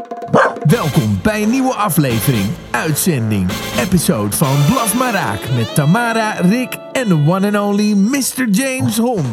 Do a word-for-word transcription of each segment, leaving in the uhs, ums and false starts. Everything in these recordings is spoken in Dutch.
Welkom bij een nieuwe aflevering, uitzending, episode van Blaf maar Raak met Tamara, Rick en de one and only mister James Hond.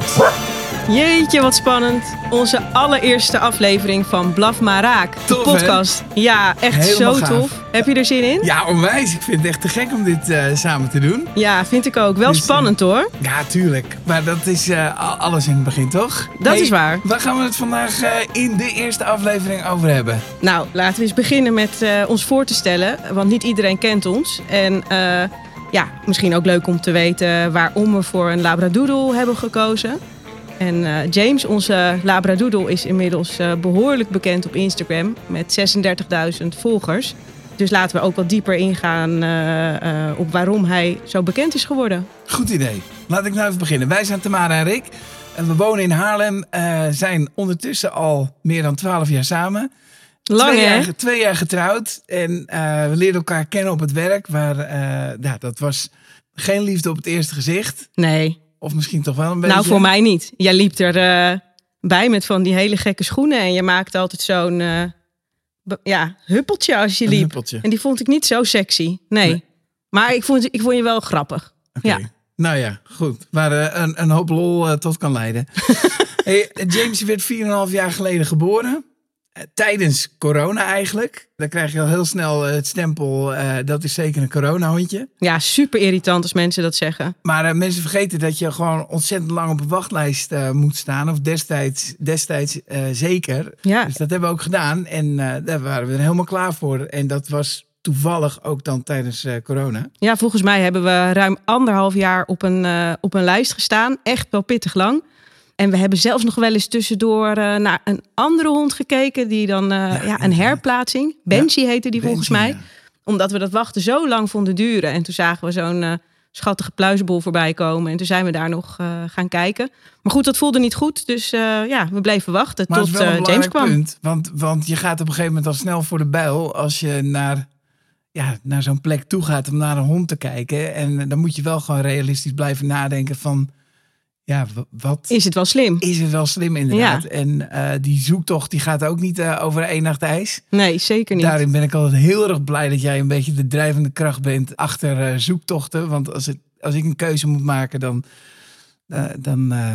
Jeetje, wat spannend. Onze allereerste aflevering van Blaf maar Raak, de Tof, podcast. Hè? Ja, echt Helemaal zo gaaf. tof. Heb je er zin in? Ja, onwijs. Ik vind het echt te gek om dit uh, samen te doen. Ja, vind ik ook. Wel Dus, spannend uh, hoor. Ja, tuurlijk. Maar dat is uh, alles in het begin, toch? Dat hey, is waar. Waar gaan we het vandaag uh, in de eerste aflevering over hebben? Nou, laten we eens beginnen met uh, ons voor te stellen. Want niet iedereen kent ons. En uh, ja, misschien ook leuk om te weten waarom we voor een labradoodle hebben gekozen. En uh, James, onze labradoodle, is inmiddels uh, behoorlijk bekend op Instagram met zesendertigduizend volgers. Dus laten we ook wat dieper ingaan uh, uh, op waarom hij zo bekend is geworden. Goed idee. Laat ik nou even beginnen. Wij zijn Tamara en Rick. En we wonen in Haarlem. Uh, zijn ondertussen al meer dan twaalf jaar samen. Lang, twee, hè? jaar, twee jaar getrouwd. En uh, we leerden elkaar kennen op het werk. Waar, uh, ja, dat was geen liefde op het eerste gezicht. Nee. Of misschien toch wel een beetje. Nou, voor mij niet. Jij liep er uh, bij met van die hele gekke schoenen. En je maakte altijd zo'n uh, be- ja, huppeltje als je Een liep. huppeltje. En die vond ik niet zo sexy. Nee. nee. Maar ik vond, ik vond je wel grappig. Okay. Ja. Nou ja, goed. Waar uh, een, een hoop lol uh, tot kan leiden. Hey, James werd vier en een half jaar geleden geboren. Uh, tijdens corona eigenlijk. Dan krijg je al heel snel uh, het stempel. Uh, dat is zeker een coronahondje. Ja, super irritant als mensen dat zeggen. Maar uh, mensen vergeten dat je gewoon ontzettend lang op een wachtlijst uh, moet staan. Of destijds, destijds uh, zeker. Ja. Dus dat hebben we ook gedaan. En uh, daar waren we er helemaal klaar voor. En dat was toevallig ook dan tijdens uh, corona. Ja, volgens mij hebben we ruim anderhalf jaar op een, uh, op een lijst gestaan. Echt wel pittig lang. En we hebben zelfs nog wel eens tussendoor uh, naar een andere hond gekeken. Die dan, uh, ja, ja, een herplaatsing. Benji ja, heette die Benji, volgens mij. Ja. Omdat we dat wachten zo lang vonden duren. En toen zagen we zo'n uh, schattige pluisbol voorbij komen. En toen zijn we daar nog uh, gaan kijken. Maar goed, dat voelde niet goed. Dus uh, ja, we bleven wachten maar tot uh, James kwam. Punt, want, want je gaat op een gegeven moment al snel voor de bijl. Als je naar, ja, naar zo'n plek toe gaat om naar een hond te kijken. En dan moet je wel gewoon realistisch blijven nadenken van... Ja, wat... Is het wel slim? Is het wel slim, inderdaad. Ja. En uh, die zoektocht die gaat ook niet uh, over één nacht ijs. Nee, zeker niet. Daarin ben ik altijd heel erg blij dat jij een beetje de drijvende kracht bent achter uh, zoektochten. Want als, het, als ik een keuze moet maken, dan, uh, dan, uh,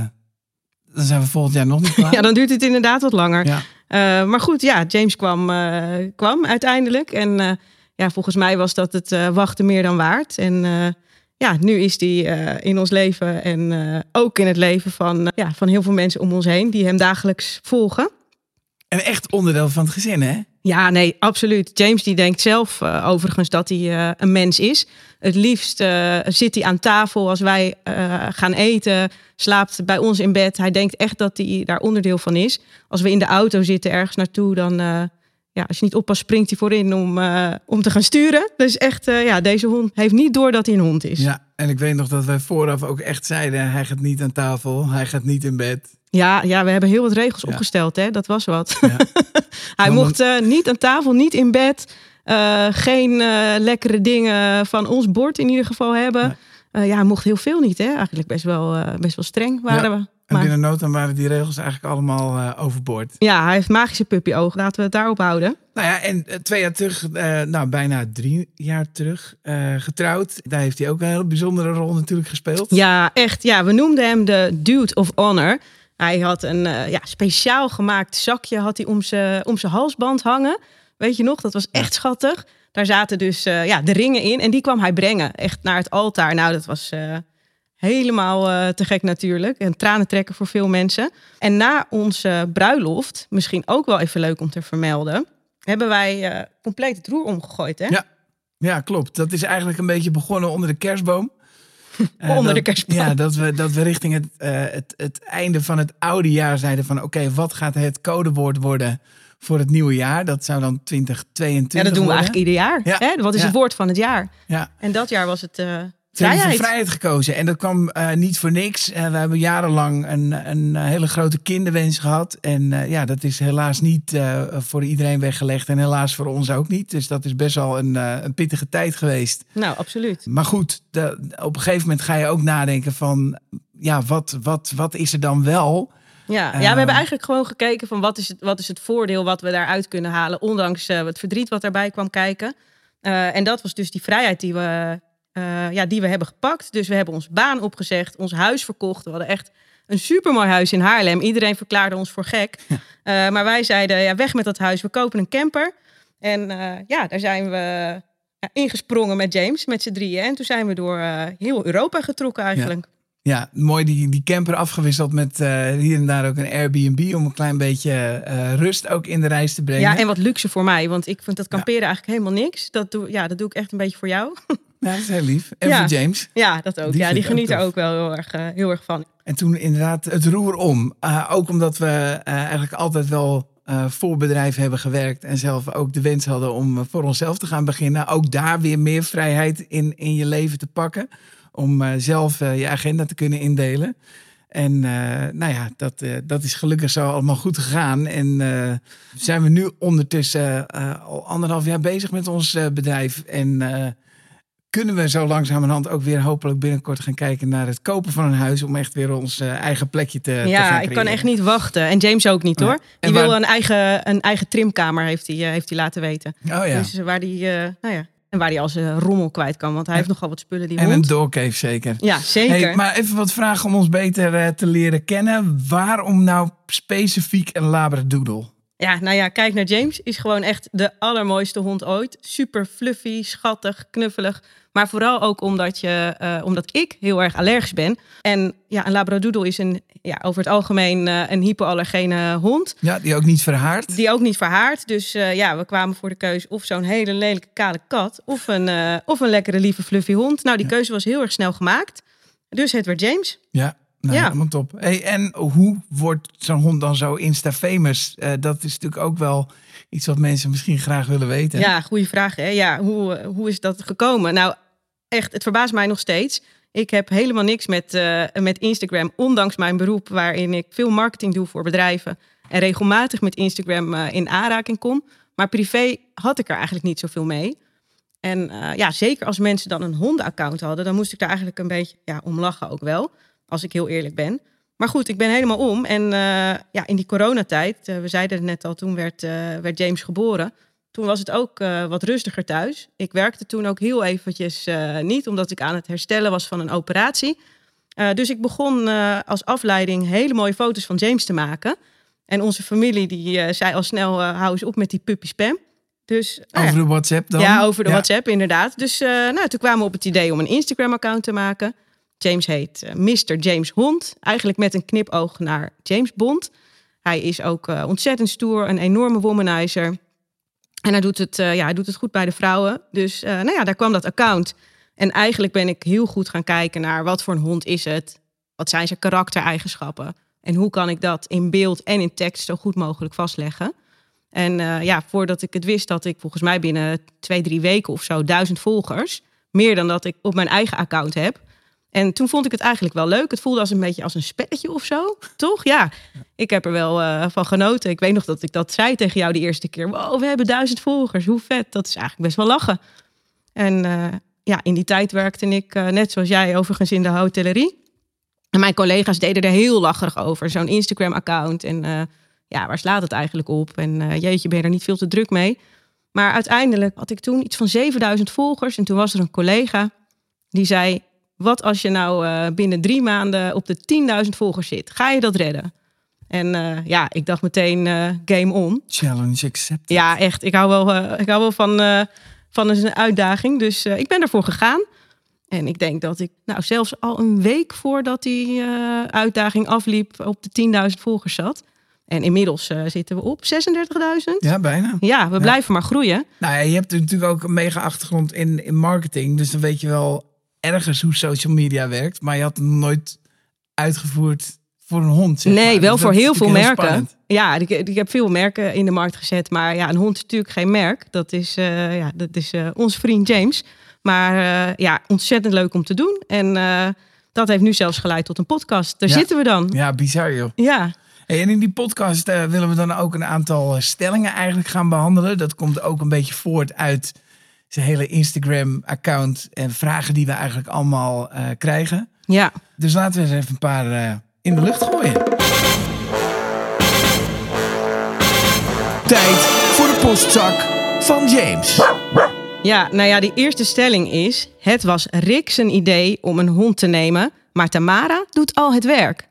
dan zijn we volgend jaar nog niet klaar. Ja, dan duurt het inderdaad wat langer. Ja. Uh, maar goed, ja, James kwam, uh, kwam uiteindelijk. En uh, ja, volgens mij was dat het uh, wachten meer dan waard. En... Uh, Ja, nu is die uh, in ons leven en uh, ook in het leven van, uh, ja, van heel veel mensen om ons heen die hem dagelijks volgen. En echt onderdeel van het gezin, hè? Ja, nee, absoluut. James die denkt zelf uh, overigens dat hij uh, een mens is. Het liefst uh, zit hij aan tafel als wij uh, gaan eten, slaapt bij ons in bed. Hij denkt echt dat hij daar onderdeel van is. Als we in de auto zitten ergens naartoe, dan... Uh, Ja, als je niet oppast, springt hij voorin om, uh, om te gaan sturen. Dus echt, uh, ja, deze hond heeft niet door dat hij een hond is. Ja, en ik weet nog dat wij vooraf ook echt zeiden... hij gaat niet aan tafel, hij gaat niet in bed. Ja, ja we hebben heel wat regels ja. opgesteld, hè. Dat was wat. Ja. hij maar mocht uh, niet aan tafel, niet in bed. Uh, geen uh, lekkere dingen van ons bord in ieder geval hebben. Ja, uh, ja hij mocht heel veel niet, hè. Eigenlijk best wel, uh, best wel streng waren ja. we. En binnen no time waren die regels eigenlijk allemaal uh, overboord. Ja, hij heeft magische puppyogen. Laten we het daarop houden. Nou ja, en uh, twee jaar terug, uh, nou bijna drie jaar terug, uh, getrouwd. Daar heeft hij ook een hele bijzondere rol natuurlijk gespeeld. Ja, echt. Ja, we noemden hem de Dude of Honor. Hij had een uh, ja, speciaal gemaakt zakje had hij om zijn om zijn halsband hangen. Weet je nog, dat was echt ja. schattig. Daar zaten dus uh, ja, de ringen in en die kwam hij brengen. Echt naar het altaar. Nou, dat was... Uh, Helemaal uh, te gek natuurlijk. En tranen trekken voor veel mensen. En na onze bruiloft, misschien ook wel even leuk om te vermelden... hebben wij uh, compleet het roer omgegooid, hè? Ja. ja, klopt. Dat is eigenlijk een beetje begonnen onder de kerstboom. uh, onder dat, de kerstboom. Ja, dat we, dat we richting het, uh, het, het einde van het oude jaar zeiden van... oké, okay, wat gaat het codewoord worden voor het nieuwe jaar? Dat zou dan twintig tweeëntwintig Ja, dat doen we worden. eigenlijk ieder jaar. Ja. Hè? Wat is ja. het woord van het jaar? Ja. En dat jaar was het... Uh, Ze hebben voor vrijheid gekozen. En dat kwam uh, niet voor niks. Uh, we hebben jarenlang een, een hele grote kinderwens gehad. En uh, ja, dat is helaas niet uh, voor iedereen weggelegd. En helaas voor ons ook niet. Dus dat is best wel een, uh, een pittige tijd geweest. Nou, absoluut. Maar goed, de, op een gegeven moment ga je ook nadenken van... ja, wat, wat, wat is er dan wel... Ja, ja, we Um, hebben eigenlijk gewoon gekeken van wat is het, wat is het voordeel wat we daaruit kunnen halen, ondanks uh, het verdriet wat daarbij kwam kijken. Uh, en dat was dus die vrijheid die we, uh, ja, die we hebben gepakt. Dus we hebben ons baan opgezegd, ons huis verkocht. We hadden echt een supermooi huis in Haarlem. Iedereen verklaarde ons voor gek. Ja. Uh, maar wij zeiden, ja, weg met dat huis, we kopen een camper. En uh, ja, daar zijn we ja, ingesprongen met James, met z'n drieën. En toen zijn we door uh, heel Europa getrokken eigenlijk. Ja. Ja, mooi die, die camper afgewisseld met uh, hier en daar ook een Airbnb om een klein beetje uh, rust ook in de reis te brengen. Ja, en wat luxe voor mij, want ik vind dat kamperen ja. eigenlijk helemaal niks. Dat doe, ja, dat doe ik echt een beetje voor jou. Ja, dat is heel lief. En ja. voor James. Ja, dat ook. Die, ja, die geniet er ook wel heel erg, uh, heel erg van. En toen inderdaad het roer om. Uh, ook omdat we uh, eigenlijk altijd wel uh, voor bedrijven hebben gewerkt en zelf ook de wens hadden om uh, voor onszelf te gaan beginnen. Ook daar weer meer vrijheid in, in je leven te pakken. Om uh, zelf uh, je agenda te kunnen indelen. En uh, nou ja, dat, uh, dat is gelukkig zo allemaal goed gegaan. En uh, zijn we nu ondertussen uh, al anderhalf jaar bezig met ons uh, bedrijf. En uh, kunnen we zo langzamerhand ook weer hopelijk binnenkort gaan kijken naar het kopen van een huis. Om echt weer ons uh, eigen plekje te, ja, te gaan creëren. Ik kan echt niet wachten. En James ook niet hoor. Die en waar... wil een eigen, een eigen trimkamer, heeft hij, uh, heeft hij laten weten. Oh ja. Dus waar die, uh, nou ja. En waar hij als uh, rommel kwijt kan. Want hij heeft nogal wat spullen die En hond. een doorcave zeker. Ja, zeker. Hey, maar even wat vragen om ons beter uh, te leren kennen. Waarom nou specifiek een labradoodle? Ja, nou ja, kijk naar James. Is gewoon echt de allermooiste hond ooit. Super fluffy, schattig, knuffelig. Maar vooral ook omdat, je, uh, omdat ik heel erg allergisch ben. En ja, een labradoodle is een, ja, over het algemeen uh, een hypoallergene hond. Ja, die ook niet verhaart. Die ook niet verhaart. Dus uh, ja, we kwamen voor de keuze of zo'n hele lelijke kale kat. Of een, uh, of een lekkere lieve fluffy hond. Nou, die ja. keuze was heel erg snel gemaakt. Dus het werd James. Ja. Nou, ja, helemaal top. Hey, en hoe wordt zo'n hond dan zo insta-famous? Uh, dat is natuurlijk ook wel iets wat mensen misschien graag willen weten. Ja, goede vraag. Hè? Ja, hoe, hoe is dat gekomen? Nou, echt, het verbaast mij nog steeds. Ik heb helemaal niks met, uh, met Instagram, ondanks mijn beroep, waarin ik veel marketing doe voor bedrijven en regelmatig met Instagram uh, in aanraking kom. Maar privé had ik er eigenlijk niet zoveel mee. En uh, ja, zeker als mensen dan een hondenaccount hadden, dan moest ik daar eigenlijk een beetje ja, om lachen ook wel. Als ik heel eerlijk ben. Maar goed, ik ben helemaal om. En uh, ja, in die coronatijd, uh, we zeiden het net al, toen werd, uh, werd James geboren. Toen was het ook uh, wat rustiger thuis. Ik werkte toen ook heel eventjes uh, niet, omdat ik aan het herstellen was van een operatie. Uh, dus ik begon uh, als afleiding hele mooie foto's van James te maken. En onze familie die uh, zei al snel, uh, hou eens op met die puppy spam. Dus, over uh, de WhatsApp dan? Ja, over de ja. WhatsApp inderdaad. Dus uh, nou, toen kwamen we op het idee om een Instagram-account te maken. James heet uh, mister James Hond. Eigenlijk met een knipoog naar James Bond. Hij is ook uh, ontzettend stoer, een enorme womanizer. En hij doet het, uh, ja, hij doet het goed bij de vrouwen. Dus uh, nou ja, daar kwam dat account. En eigenlijk ben ik heel goed gaan kijken naar wat voor een hond is het. Wat zijn zijn karaktereigenschappen? En hoe kan ik dat in beeld en in tekst zo goed mogelijk vastleggen? En uh, ja, voordat ik het wist had ik volgens mij binnen twee, drie weken of zo duizend volgers. Meer dan dat ik op mijn eigen account heb. En toen vond ik het eigenlijk wel leuk. Het voelde als een beetje als een spelletje of zo, toch? Ja, ik heb er wel uh, van genoten. Ik weet nog dat ik dat zei tegen jou de eerste keer. Wow, we hebben duizend volgers, hoe vet. Dat is eigenlijk best wel lachen. En uh, ja, in die tijd werkte ik, uh, net zoals jij, overigens in de hotellerie. En mijn collega's deden er heel lacherig over. Zo'n Instagram-account. En uh, ja, waar slaat het eigenlijk op? En uh, jeetje, ben je er niet veel te druk mee? Maar uiteindelijk had ik toen iets van zevenduizend volgers. En toen was er een collega die zei, wat als je nou uh, binnen drie maanden op de tienduizend volgers zit? Ga je dat redden? En uh, ja, ik dacht meteen uh, game on. Challenge accepted. Ja, echt. Ik hou wel, uh, ik hou wel van, uh, van een uitdaging. Dus uh, ik ben ervoor gegaan. En ik denk dat ik nou zelfs al een week voordat die uh, uitdaging afliep op de tienduizend volgers zat. En inmiddels uh, zitten we op zesendertigduizend. Ja, bijna. Ja, we ja. blijven maar groeien. Nou ja, je hebt natuurlijk ook een mega achtergrond in, in marketing. Dus dan weet je wel ergens hoe social media werkt. Maar je had het nooit uitgevoerd voor een hond. Zeg nee, maar. wel dus voor heel veel heel merken. Spannend. Ja, ik, ik heb veel merken in de markt gezet. Maar ja, een hond is natuurlijk geen merk. Dat is, uh, ja, dat is uh, onze vriend James. Maar uh, ja, ontzettend leuk om te doen. En uh, dat heeft nu zelfs geleid tot een podcast. Daar ja. zitten we dan. Ja, bizar joh. Ja. Hey, en in die podcast uh, willen we dan ook een aantal stellingen eigenlijk gaan behandelen. Dat komt ook een beetje voort uit zijn hele Instagram-account en vragen die we eigenlijk allemaal uh, krijgen. Ja. Dus laten we eens even een paar uh, in de lucht gooien. Tijd voor de postzak van James. Ja, nou ja, die eerste stelling is... Het was Rick zijn idee om een hond te nemen... maar Tamara doet al het werk.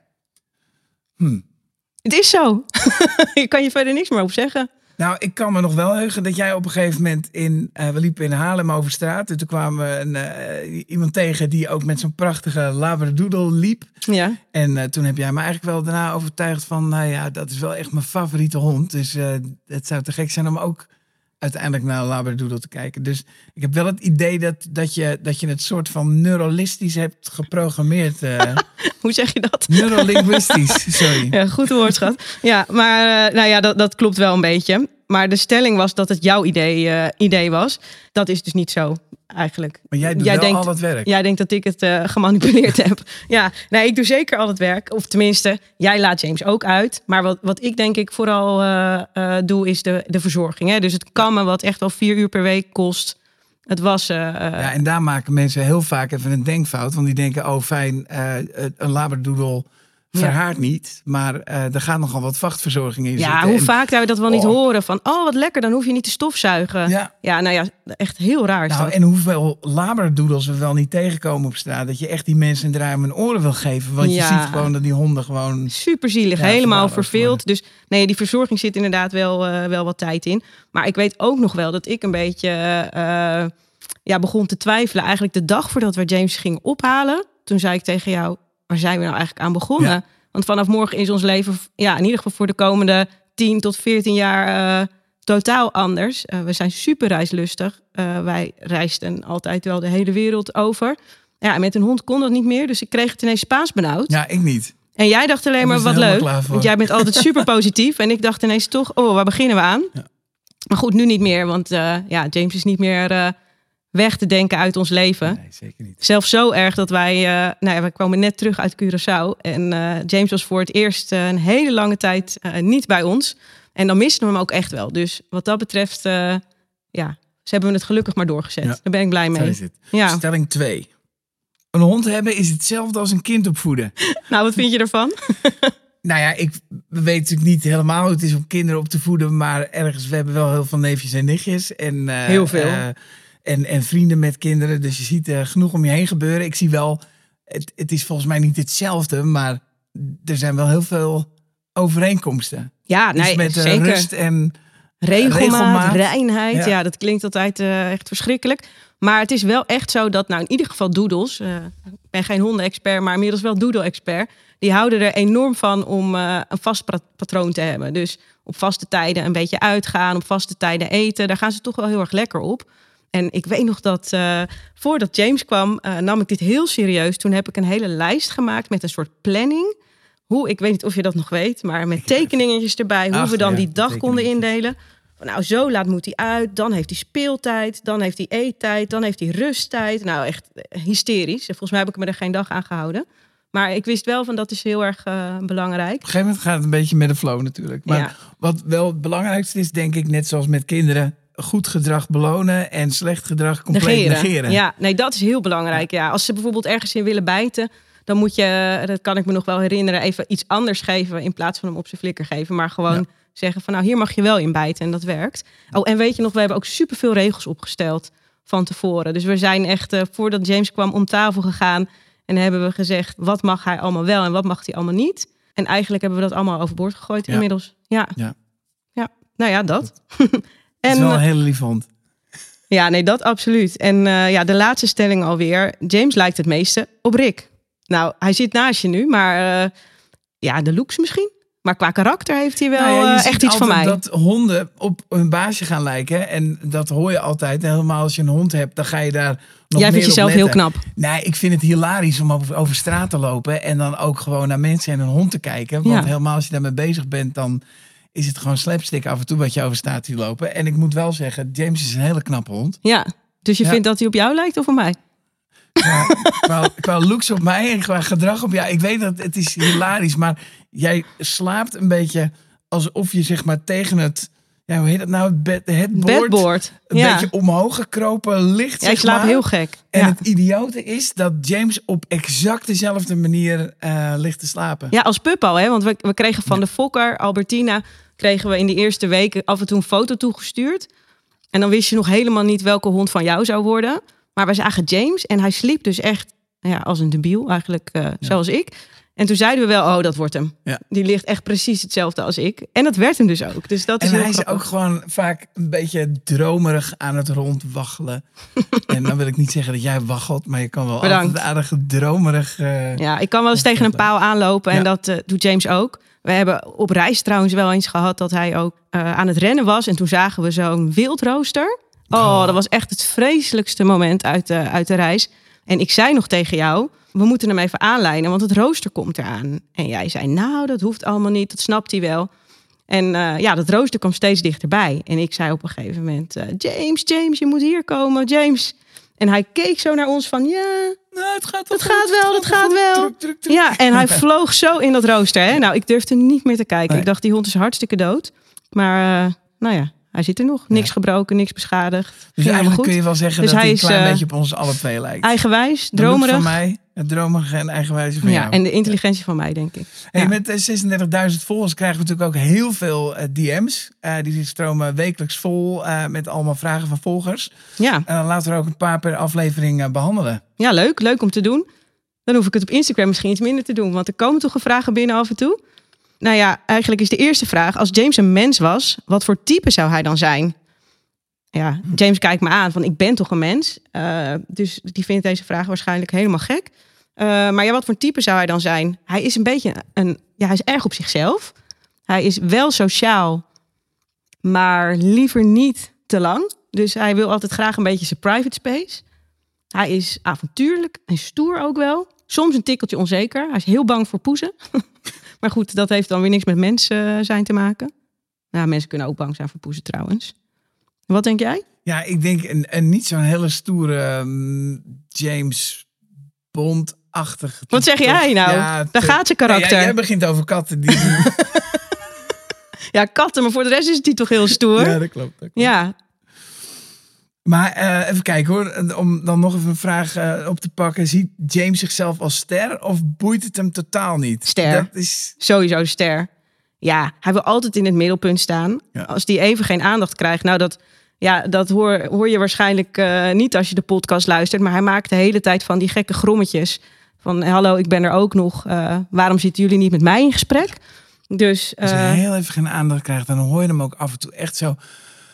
Hm. Het is zo. Je kan je verder niks meer op zeggen. Nou, ik kan me nog wel heugen dat jij op een gegeven moment in... Uh, we liepen in Haarlem over straat. En toen kwamen we een, uh, iemand tegen die ook met zo'n prachtige labradoodle liep. Ja. En uh, toen heb jij me eigenlijk wel daarna overtuigd van... nou ja, dat is wel echt mijn favoriete hond. Dus uh, het zou te gek zijn om ook uiteindelijk naar een labradoodle te kijken. Dus ik heb wel het idee dat, dat, je, dat je het soort van neuralistisch hebt geprogrammeerd. Uh, Hoe zeg je dat? Neurolinguistisch, sorry. Ja, goed woordschat. Ja, maar uh, nou ja, dat, dat klopt wel een beetje. Maar de stelling was dat het jouw idee, uh, idee was. Dat is dus niet zo, eigenlijk. Maar jij doet jij wel denkt, al het werk. Jij denkt dat ik het uh, gemanipuleerd heb. Ja, nee, ik doe zeker al het werk. Of tenminste, jij laat James ook uit. Maar wat, wat ik denk ik vooral uh, uh, doe, is de, de verzorging. Hè? Dus het kammen, wat echt wel vier uur per week kost. Het wassen. Uh, ja, en daar maken mensen heel vaak even een denkfout. Want die denken, oh fijn, uh, een labradoodle verhaart ja. niet. Maar uh, er gaat nogal wat vachtverzorging in ja, zitten. hoe en, vaak zou je dat wel oh. niet horen? Van, oh wat lekker, dan hoef je niet te stofzuigen. Ja, ja nou ja, echt heel raar is nou, dat. En hoeveel labradoodles we wel niet tegenkomen op straat. Dat je echt die mensen een draai om hun oren wil geven. Want ja. je ziet gewoon dat die honden gewoon... Super zielig, ja, helemaal verveeld. Dus nee, die verzorging zit inderdaad wel, uh, wel wat tijd in. Maar ik weet ook nog wel dat ik een beetje... Uh, ja, begon te twijfelen. Eigenlijk de dag voordat we James gingen ophalen. Toen zei ik tegen jou, waar zijn we nou eigenlijk aan begonnen? Ja. Want vanaf morgen is ons leven, ja, in ieder geval voor de komende tien tot veertien jaar uh, totaal anders. Uh, we zijn super reislustig. Uh, wij reisden altijd wel de hele wereld over. Ja, en met een hond kon dat niet meer. Dus ik kreeg het ineens Spaans benauwd. Ja, ik niet. En jij dacht alleen maar, wat leuk. Want jij bent altijd super positief. En ik dacht ineens toch, oh, waar beginnen we aan? Ja. Maar goed, nu niet meer. Want uh, ja, James is niet meer... Uh, weg te denken uit ons leven. Nee, zeker niet. Zelfs zo erg dat wij... Uh, nou ja, wij kwamen net terug uit Curaçao. En uh, James was voor het eerst uh, een hele lange tijd uh, niet bij ons. En dan misten we hem ook echt wel. Dus wat dat betreft... Uh, ja, ze hebben het gelukkig maar doorgezet. Ja. Daar ben ik blij mee. Zo is het. Ja. Stelling twee. Een hond hebben is hetzelfde als een kind opvoeden. Nou, wat vind je ervan? Nou ja, ik weet natuurlijk niet helemaal hoe het is om kinderen op te voeden. Maar ergens, we hebben wel heel veel neefjes en nichtjes. En, uh, heel veel. Uh, En, en vrienden met kinderen. Dus je ziet uh, genoeg om je heen gebeuren. Ik zie wel, het, het is volgens mij niet hetzelfde. Maar er zijn wel heel veel overeenkomsten. Ja, nee, dus met uh, zeker. rust en regelmaat, regelmaat. reinheid. Ja. Ja, dat klinkt altijd uh, echt verschrikkelijk. Maar het is wel echt zo dat, nou in ieder geval doodles. Uh, ik ben geen hondenexpert, maar inmiddels wel doodle-expert. Die houden er enorm van om uh, een vast patroon te hebben. Dus op vaste tijden een beetje uitgaan. Op vaste tijden eten. Daar gaan ze toch wel heel erg lekker op. En ik weet nog dat uh, voordat James kwam, uh, nam ik dit heel serieus. Toen heb ik een hele lijst gemaakt met een soort planning. Hoe, ik weet niet of je dat nog weet, maar met tekeningetjes erbij. Hoe Ach, we dan ja, die dag konden indelen. Nou, zo laat moet hij uit. Dan heeft hij speeltijd. Dan heeft hij eettijd. Dan heeft hij rusttijd. Nou, echt hysterisch. Volgens mij heb ik me er geen dag aan gehouden. Maar ik wist wel van dat is heel erg uh, belangrijk. Op een gegeven moment gaat het een beetje met de flow natuurlijk. Maar ja. wat wel het belangrijkste is, denk ik, net zoals met kinderen... goed gedrag belonen en slecht gedrag compleet negeren. negeren. Ja, nee, dat is heel belangrijk. Ja. Als ze bijvoorbeeld ergens in willen bijten... dan moet je, dat kan ik me nog wel herinneren... even iets anders geven in plaats van hem op zijn flikker geven. Maar gewoon ja. zeggen van nou, hier mag je wel in bijten en dat werkt. Oh, en weet je nog, we hebben ook superveel regels opgesteld van tevoren. Dus we zijn echt, uh, voordat James kwam, om tafel gegaan... en hebben we gezegd, wat mag hij allemaal wel en wat mag hij allemaal niet. En eigenlijk hebben we dat allemaal overboord gegooid ja. inmiddels. Ja. Ja. ja, nou ja, dat... Het is en, wel een hele lieve hond. Ja, nee, dat absoluut. En uh, ja, de laatste stelling alweer. James lijkt het meeste op Rick. Nou, hij zit naast je nu, maar uh, ja, de looks misschien. Maar qua karakter heeft hij wel nou ja, uh, echt iets van mij. Dat honden op hun baasje gaan lijken. En dat hoor je altijd. Helemaal als je een hond hebt, dan ga je daar nog Jij meer vindt jezelf heel knap. Nee, ik vind het hilarisch om over, over straat te lopen. En dan ook gewoon naar mensen en een hond te kijken. Want ja. helemaal als je daarmee bezig bent, dan... is het gewoon slapstick af en toe wat je over staat hier lopen. En ik moet wel zeggen, James is een hele knappe hond. Ja, dus je ja. vindt dat hij op jou lijkt of op mij? Ja, qua, qua looks op mij en qua gedrag op jou. Ik weet dat het is hilarisch, maar jij slaapt een beetje alsof je zeg maar tegen het... Ja, hoe heet dat nou? Het bed, headboard. Bedboard. Een ja. beetje omhoog gekropen ligt. Ja, ik slaap heel gek. En ja. het idiote is dat James op exact dezelfde manier uh, ligt te slapen. Ja, als pup al, hè? Want we, we kregen van ja. de fokker, Albertina... kregen we in de eerste weken af en toe een foto toegestuurd. En dan wist je nog helemaal niet welke hond van jou zou worden. Maar we zagen James en hij sliep dus echt ja, als een debiel, eigenlijk uh, ja. zoals ik. En toen zeiden we wel, oh, dat wordt hem. Ja. Die ligt echt precies hetzelfde als ik. En dat werd hem dus ook. Dus dat en is hij heel is grappig. ook gewoon vaak een beetje dromerig aan het rondwaggelen. En dan wil ik niet zeggen dat jij waggelt, maar je kan wel Bedankt. altijd aardig dromerig... Uh, ja, ik kan wel eens tegen een paal aanlopen en ja. dat uh, doet James ook. We hebben op reis trouwens wel eens gehad dat hij ook uh, aan het rennen was. En toen zagen we zo'n wildrooster. Oh, oh, dat was echt het vreselijkste moment uit de, uit de reis. En ik zei nog tegen jou, we moeten hem even aanlijnen, want het rooster komt eraan. En jij zei, nou, dat hoeft allemaal niet, dat snapt hij wel. En uh, ja, dat rooster kwam steeds dichterbij. En ik zei op een gegeven moment, uh, James, James, je moet hier komen, James. En hij keek zo naar ons van, ja, nou, het gaat, het gaat wel, het gaat wel. Druk, druk, druk. Ja, en hij vloog zo in dat rooster. Hè? Nou, ik durfde niet meer te kijken. Nee. Ik dacht, die hond is hartstikke dood. Maar, uh, nou ja. Hij zit er nog. Niks ja. gebroken, niks beschadigd. Dus eigenlijk goed. Kun je wel zeggen dus dat hij een klein uh, beetje op ons alle twee lijkt. Eigenwijs, dromerig. Van mij, het dromerige en eigenwijze van ja, jou. En de intelligentie van mij, denk ik. Hey, ja. Met zesendertigduizend volgers krijgen we natuurlijk ook heel veel uh, D M's. Uh, die stromen wekelijks vol uh, met allemaal vragen van volgers. Ja. En dan laten we er ook een paar per aflevering uh, behandelen. Ja, leuk. Leuk om te doen. Dan hoef ik het op Instagram misschien iets minder te doen. Want er komen toch vragen binnen af en toe. Nou ja, eigenlijk is de eerste vraag. Als James een mens was, wat voor type zou hij dan zijn? Ja, James kijkt me aan van ik ben toch een mens. Uh, dus die vindt deze vraag waarschijnlijk helemaal gek. Uh, maar ja, wat voor type zou hij dan zijn? Hij is een beetje een... Ja, hij is erg op zichzelf. Hij is wel sociaal, maar liever niet te lang. Dus hij wil altijd graag een beetje zijn private space. Hij is avontuurlijk en stoer ook wel. Soms een tikkeltje onzeker. Hij is heel bang voor poezen. Maar goed, dat heeft dan weer niks met mensen zijn te maken. Nou, mensen kunnen ook bang zijn voor poezen trouwens. Wat denk jij? Ja, ik denk een, een niet zo'n hele stoere um, James Bond-achtig. Wat zeg jij nou? Ja, daar te... gaat zijn karakter. Ja, jij begint over katten. Die... ja, katten, maar voor de rest is die toch heel stoer? Ja, dat klopt. Dat klopt. Ja. Maar uh, even kijken hoor, om dan nog even een vraag uh, op te pakken. Ziet James zichzelf als ster of boeit het hem totaal niet? Ster, dat is... sowieso ster. Ja, hij wil altijd in het middelpunt staan. Ja. Als die even geen aandacht krijgt, nou dat... Ja, dat hoor, hoor je waarschijnlijk uh, niet als je de podcast luistert. Maar hij maakt de hele tijd van die gekke grommetjes. Van, hallo, ik ben er ook nog. Uh, waarom zitten jullie niet met mij in gesprek? Dus, uh, als hij heel even geen aandacht krijgt, dan hoor je hem ook af en toe echt zo...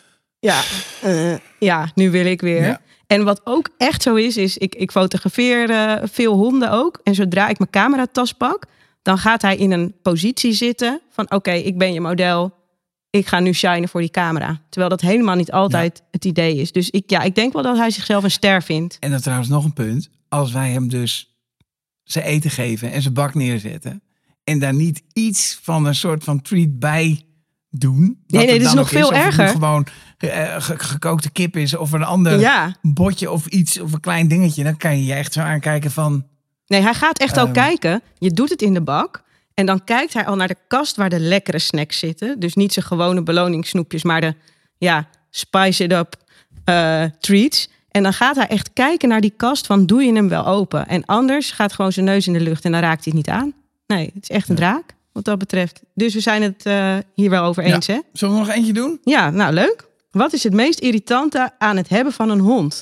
Ja, uh, ja nu wil ik weer. Ja. En wat ook echt zo is, is ik, ik fotografeer uh, veel honden ook. En zodra ik mijn cameratas pak, dan gaat hij in een positie zitten van... Oké, okay, ik ben je model. Ik ga nu shinen voor die camera. Terwijl dat helemaal niet altijd ja. het idee is. Dus ik, ja, ik denk wel dat hij zichzelf een ster vindt. En dan trouwens nog een punt. Als wij hem dus zijn eten geven en zijn bak neerzetten... en daar niet iets van een soort van treat bij doen... Nee, nee, dat is nog veel is, erger. Of het gewoon uh, gekookte kip is of een ander ja. botje of iets... of een klein dingetje, dan kan je je echt zo aankijken van... Nee, hij gaat echt um, ook kijken. Je doet het in de bak... En dan kijkt hij al naar de kast waar de lekkere snacks zitten. Dus niet zijn gewone beloningssnoepjes, maar de ja, spice it up uh, treats. En dan gaat hij echt kijken naar die kast van doe je hem wel open? En anders gaat gewoon zijn neus in de lucht en dan raakt hij het niet aan. Nee, het is echt een draak wat dat betreft. Dus we zijn het uh, hier wel over eens, ja. hè? Zullen we nog eentje doen? Ja, nou leuk. Wat is het meest irritante aan het hebben van een hond?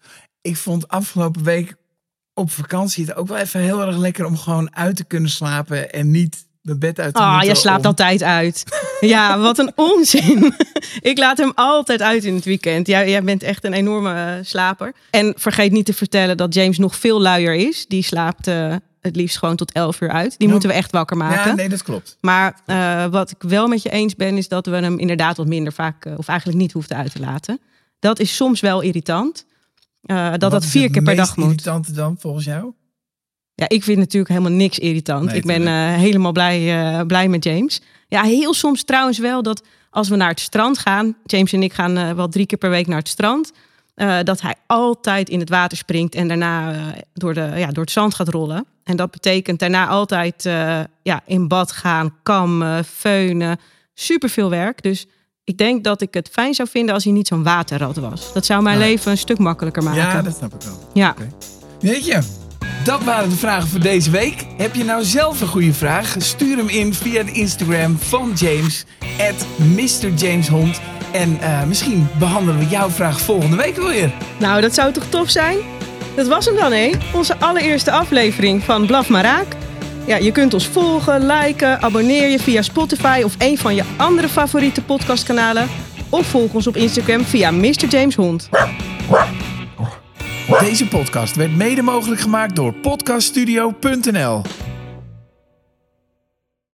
Ik vond afgelopen week... op vakantie het ook wel even heel erg lekker om gewoon uit te kunnen slapen en niet mijn bed uit te moeten. Ah, je slaapt om... altijd uit. Ja, wat een onzin. Ik laat hem altijd uit in het weekend. Jij, jij bent echt een enorme uh, slaper. En vergeet niet te vertellen dat James nog veel luier is. Die slaapt uh, het liefst gewoon tot elf uur uit. Die ja. moeten we echt wakker maken. Ja, nee, dat klopt. Maar uh, wat ik wel met je eens ben, is dat we hem inderdaad wat minder vaak, uh, of eigenlijk niet hoefden uit te laten. Dat is soms wel irritant. Uh, dat dat vier keer per dag moet. Wat is het irritante dan volgens jou? Ja, ik vind natuurlijk helemaal niks irritant. Nee, ik ben uh, helemaal blij, uh, blij met James. Ja, heel soms trouwens wel dat als we naar het strand gaan... James en ik gaan uh, wel drie keer per week naar het strand... Uh, dat hij altijd in het water springt en daarna uh, door, de, ja, door het zand gaat rollen. En dat betekent daarna altijd uh, ja, in bad gaan, kammen, feunen. Superveel werk. Dus ik denk dat ik het fijn zou vinden als hij niet zo'n waterrat was. Dat zou mijn ja. leven een stuk makkelijker maken. Ja, dat snap ik wel. Ja. Okay. Weet je, Dat waren de vragen voor deze week. Heb je nou zelf een goede vraag? Stuur hem in via de Instagram van James, at mister James Hond. En uh, misschien behandelen we jouw vraag volgende week wel weer. Nou, dat zou toch tof zijn? Dat was hem dan, hè? Onze allereerste aflevering van Blaf maar Raak. Ja, je kunt ons volgen, liken, abonneer je via Spotify of een van je andere favoriete podcastkanalen. Of volg ons op Instagram via mister James Hond. Deze podcast werd mede mogelijk gemaakt door podcaststudio punt n l.